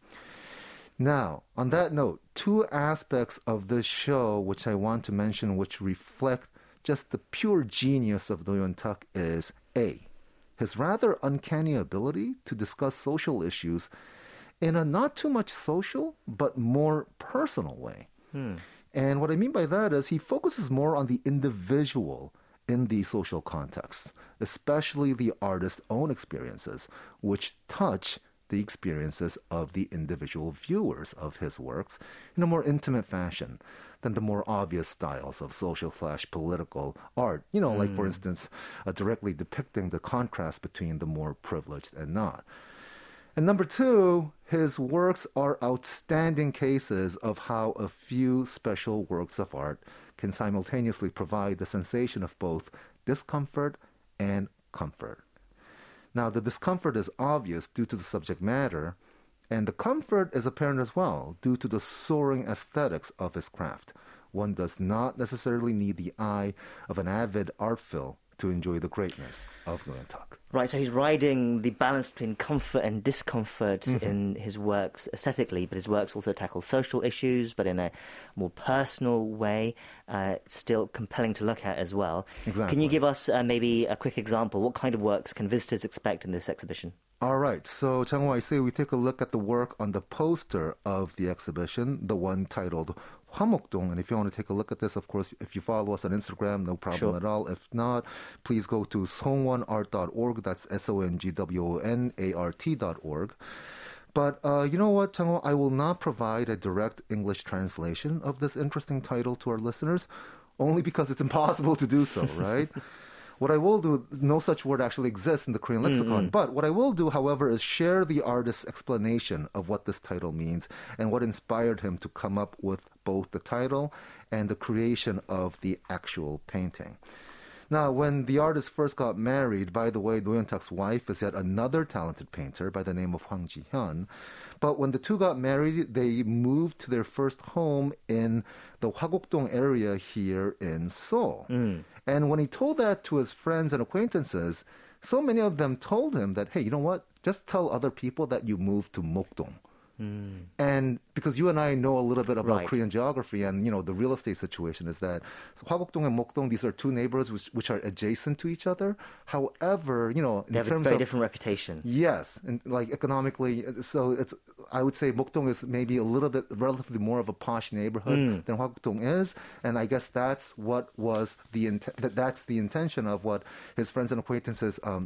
Now, on that note, two aspects of this show which I want to mention which reflect just the pure genius of Do Hyun-tak is A, his rather uncanny ability to discuss social issues in a not too much social, but more personal way. Hmm. And what I mean by that is he focuses more on the individual in the social context, especially the artist's own experiences, which touch the experiences of the individual viewers of his works in a more intimate fashion than the more obvious styles of social slash political art. You know, mm. like, for instance, uh, directly depicting the contrast between the more privileged and not. And number two, his works are outstanding cases of how a few special works of art can simultaneously provide the sensation of both discomfort and comfort. Now, the discomfort is obvious due to the subject matter, and the comfort is apparent as well due to the soaring aesthetics of his craft. One does not necessarily need the eye of an avid artphile to enjoy the greatness of Do Hyun-tak. Right, so he's riding the balance between comfort and discomfort mm-hmm. in his works aesthetically, but his works also tackle social issues, but in a more personal way, uh, still compelling to look at as well. Exactly. Can you give us uh, maybe a quick example? What kind of works can visitors expect in this exhibition? All right, so Chang-Woo, I say we take a look at the work on the poster of the exhibition, the one titled Hwamokdong. And if you want to take a look at this, of course, if you follow us on Instagram, no problem sure. at all. If not, please go to songwon art dot org. That's S O N G W O N A R T dot org. But uh, you know what, Chang-Woo, I will not provide a direct English translation of this interesting title to our listeners, only because it's impossible to do so, right? What I will do, no such word actually exists in the Korean lexicon. Mm-hmm. But what I will do, however, is share the artist's explanation of what this title means and what inspired him to come up with both the title and the creation of the actual painting. Now, when the artist first got married, by the way, Do Hyun-tak's wife is yet another talented painter by the name of Hwang Ji-hyun. But when the two got married, they moved to their first home in the Hwagokdong area here in Seoul. Mm. And when he told that to his friends and acquaintances, so many of them told him that, hey, you know what? Just tell other people that you moved to Mokdong. Mm. And because you and I know a little bit about right. Korean geography and, you know, the real estate situation is that so Hwagokdong and Mokdong, these are two neighborhoods which, which are adjacent to each other. However, you know, in they have terms a very of different reputation. Yes, and like economically, so it's I would say Mokdong is maybe a little bit relatively more of a posh neighborhood mm. than Hwagokdong is, and I guess that's what was the int- that that's the intention of what his friends and acquaintances um,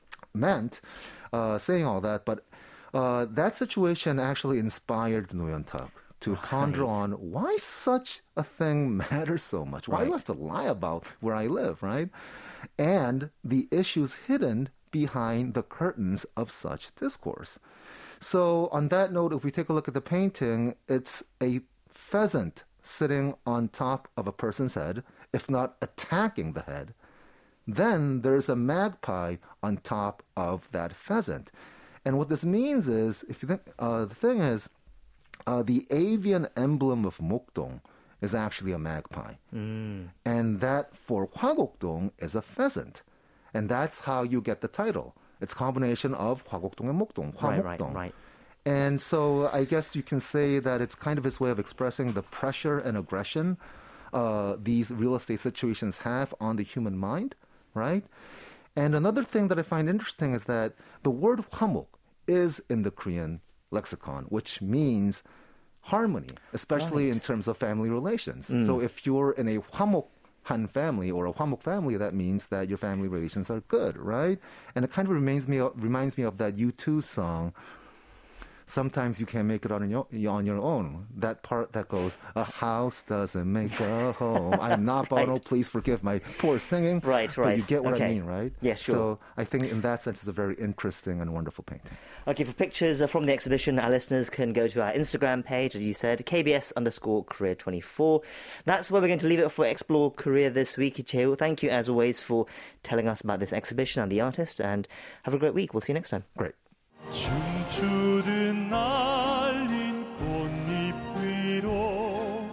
meant, uh, saying all that, but. Uh, that situation actually inspired Do Hyun-tak to right. ponder on why such a thing matters so much. Why right. do you have to lie about where I live, right? And the issues hidden behind the curtains of such discourse. So on that note, if we take a look at the painting, it's a pheasant sitting on top of a person's head, if not attacking the head. Then there's a magpie on top of that pheasant. And what this means is, if you think, uh, the thing is, uh, the avian emblem of Mokdong is actually a magpie. Mm. And that for Hwagokdong is a pheasant. And that's how you get the title. It's a combination of Hwagokdong and Mokdong, Hwamokdong. Right, right, right. And so I guess you can say that it's kind of his way of expressing the pressure and aggression uh, these real estate situations have on the human mind, right? And another thing that I find interesting is that the word hwamok is in the Korean lexicon, which means harmony, especially right. in terms of family relations. Mm. So if you're in a hwamokhan family or a hwamok family, that means that your family relations are good, right? And it kind of reminds me of, reminds me of that U two song, sometimes you can't make it on your on your own. That part that goes, a house doesn't make a home. I'm not Bono. Right. Please forgive my poor singing. Right, right. But you get what okay. I mean, right? Yes, sure. So I think in that sense, it's a very interesting and wonderful painting. Okay, for pictures from the exhibition, our listeners can go to our Instagram page, as you said, K B S underscore Korea twenty-four. That's where we're going to leave it for Explore Korea this week. Cheo, thank you as always for telling us about this exhibition and the artist, and have a great week. We'll see you next time. Great. 춤추듯 날린 꽃잎 위로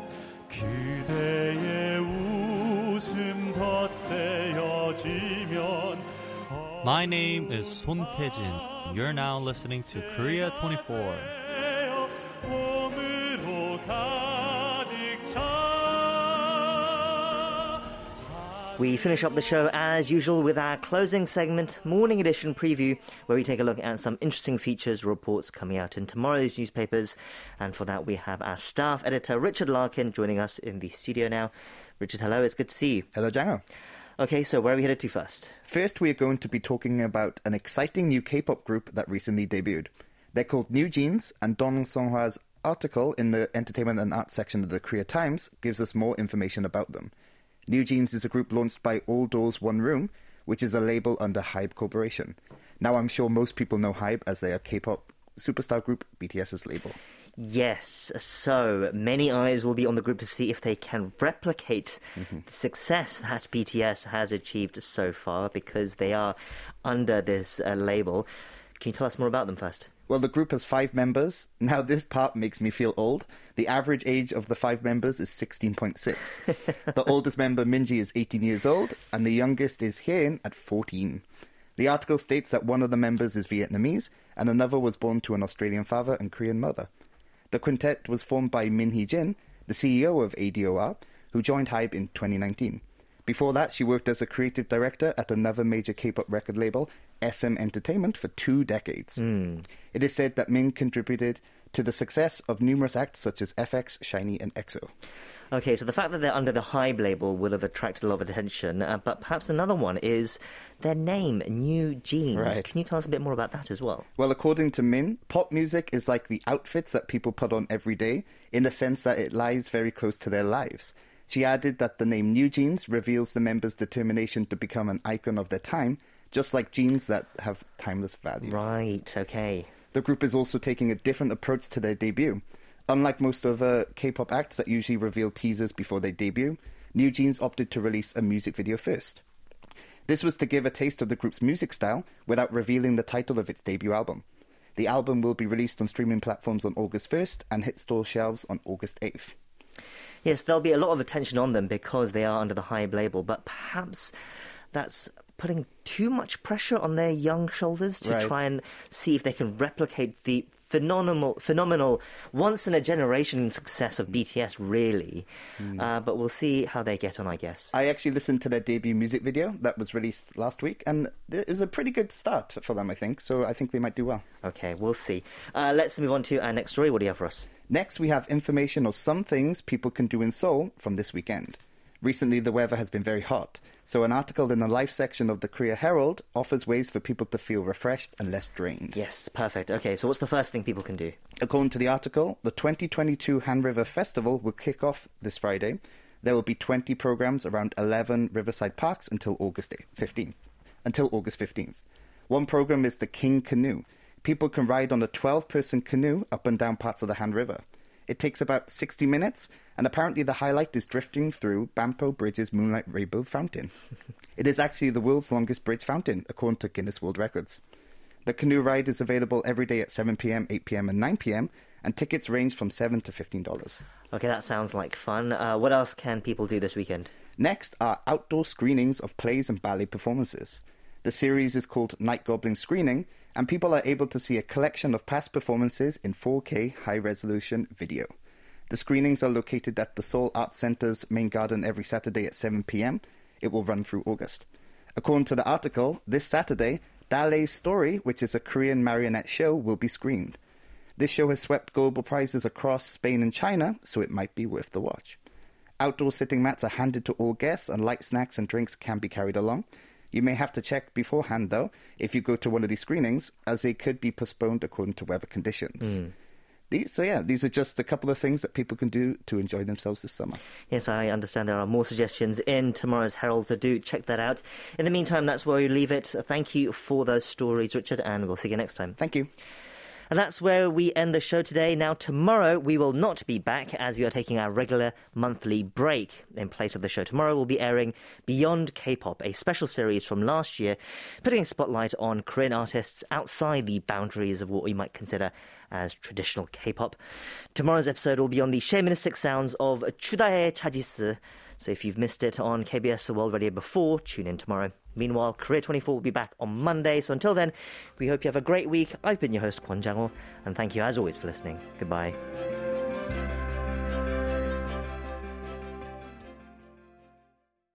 그대의 웃음 덧대어지면 My name is Son Tae-jin. You're now listening to Korea twenty-four. We finish up the show as usual with our closing segment, Morning Edition Preview, where we take a look at some interesting features, reports coming out in tomorrow's newspapers. And for that, we have our staff editor, Richard Larkin, joining us in the studio now. Richard, hello, it's good to see you. Hello, Jango. Okay, so where are we headed to first? First, we are going to be talking about an exciting new K-pop group that recently debuted. They're called New Jeans, and Dong Songhwa's article in the Entertainment and Arts section of the Korea Times gives us more information about them. New Jeans is a group launched by All Doors One Room, which is a label under HYBE Corporation. Now, I'm sure most people know HYBE as their K-pop superstar group, BTS's label. Yes, so many eyes will be on the group to see if they can replicate mm-hmm. the success that B T S has achieved so far, because they are under this uh, label. Can you tell us more about them first? Well, the group has five members. Now, this part makes me feel old. The average age of the five members is sixteen point six. The oldest member, Minji, is eighteen years old, and the youngest is Hyein at fourteen. The article states that one of the members is Vietnamese, and another was born to an Australian father and Korean mother. The quintet was formed by Min Hee-jin, the C E O of A D O R, who joined HYBE in twenty nineteen. Before that, she worked as a creative director at another major K-pop record label, S M Entertainment, for two decades. Mm. It is said that Min contributed to the success of numerous acts such as F X, SHINee, and EXO. Okay, so the fact that they're under the HYBE label will have attracted a lot of attention, uh, but perhaps another one is their name, New Jeans. Right. Can you tell us a bit more about that as well? Well, according to Min, pop music is like the outfits that people put on every day, in the sense that it lies very close to their lives. She added that the name New Jeans reveals the members' determination to become an icon of their time, just like jeans that have timeless value. Right, okay. The group is also taking a different approach to their debut. Unlike most other K-pop acts that usually reveal teasers before they debut, New Jeans opted to release a music video first. This was to give a taste of the group's music style without revealing the title of its debut album. The album will be released on streaming platforms on August first and hit store shelves on August eighth. Yes, there'll be a lot of attention on them because they are under the HYBE label, but perhaps that's putting too much pressure on their young shoulders to right. try and see if they can replicate the phenomenal, phenomenal once-in-a-generation success of B T S, really. Mm. Uh, but we'll see how they get on, I guess. I actually listened to their debut music video that was released last week, and it was a pretty good start for them, I think, so I think they might do well. Okay, we'll see. Uh, let's move on to our next story. What do you have for us? Next, we have information on some things people can do in Seoul from this weekend. Recently, the weather has been very hot, so an article in the Life section of the Korea Herald offers ways for people to feel refreshed and less drained. Yes, perfect. Okay, so what's the first thing people can do? According to the article, the twenty twenty-two Han River Festival will kick off this Friday. There will be twenty programs around eleven riverside parks until August fifteenth. Until August fifteenth. One program is the King Canoe. People can ride on a twelve-person canoe up and down parts of the Han River. It takes about sixty minutes, and apparently the highlight is drifting through Bampo Bridge's Moonlight Rainbow Fountain. It is actually the world's longest bridge fountain, according to Guinness World Records. The canoe ride is available every day at seven p.m., eight p.m. and nine p.m, and tickets range from seven dollars to fifteen dollars. Okay, that sounds like fun. Uh, what else can people do this weekend? Next are outdoor screenings of plays and ballet performances. The series is called Night Goblin Screening, and people are able to see a collection of past performances in four K high-resolution video. The screenings are located at the Seoul Arts Center's main garden every Saturday at seven p.m. It will run through August. According to the article, this Saturday, Dale's Story, which is a Korean marionette show, will be screened. This show has swept global prizes across Spain and China, so it might be worth the watch. Outdoor sitting mats are handed to all guests, and light snacks and drinks can be carried along. You may have to check beforehand, though, if you go to one of these screenings, as they could be postponed according to weather conditions. Mm. These, so yeah, these are just a couple of things that people can do to enjoy themselves this summer. Yes, I understand there are more suggestions in tomorrow's Herald, so do check that out. In the meantime, that's where we leave it. Thank you for those stories, Richard, and we'll see you next time. Thank you. And that's where we end the show today. Now, tomorrow we will not be back as we are taking our regular monthly break. In place of the show tomorrow, we'll be airing Beyond K-pop, a special series from last year, putting a spotlight on Korean artists outside the boundaries of what we might consider as traditional K-pop. Tomorrow's episode will be on the shamanistic sounds of Chudae Chajis. So if you've missed it on K B S World Radio before, tune in tomorrow. Meanwhile, Korea twenty-four will be back on Monday. So until then, we hope you have a great week. I've been your host, Kwon Jang-ho, and thank you as always for listening. Goodbye.